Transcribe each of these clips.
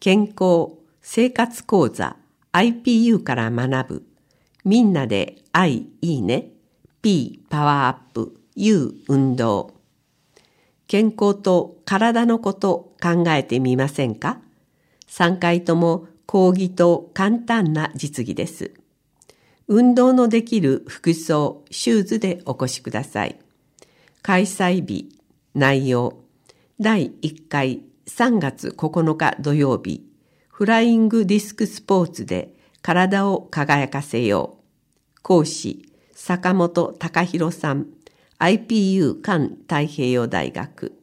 健康生活講座 IPU から学ぶ。みんなでIいいね。P パワーアップ。U 運動。健康と体のこと考えてみませんか？3回とも講義と簡単な実技です。運動のできる服装、シューズでお越しください。開催日、内容。第1回3月9日土曜日、フライングディスクスポーツで体を輝かせよう。講師、坂本隆弘さん、IPU 環太平洋大学。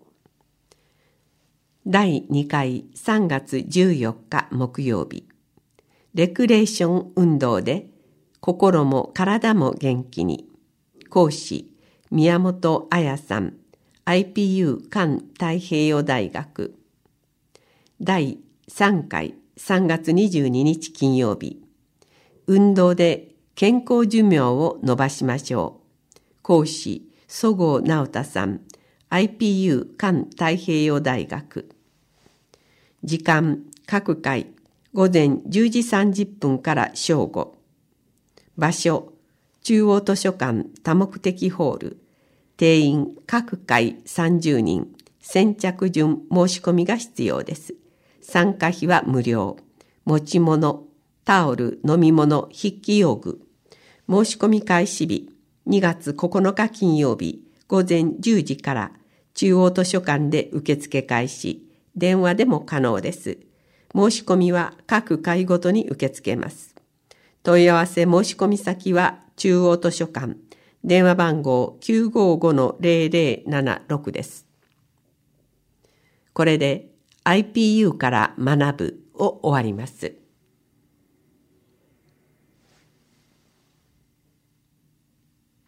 第2回3月14日木曜日、レクレーション運動で心も体も元気に。講師、宮本彩さん、IPU 環太平洋大学。第3回3月22日金曜日、運動で健康寿命を伸ばしましょう。講師、十河直太さん、IPU 環太平洋大学。時間、各回、午前10時30分から正午。場所、中央図書館多目的ホール。定員各回30人。先着順申し込みが必要です。参加費は無料。持ち物、タオル、飲み物、筆記用具。申し込み開始日、2月9日金曜日、午前10時から中央図書館で受付開始。電話でも可能です。申し込みは各回ごとに受け付けます。問い合わせ申し込み先は中央図書館。電話番号 955-0076 です。これで IPU から学ぶを終わります。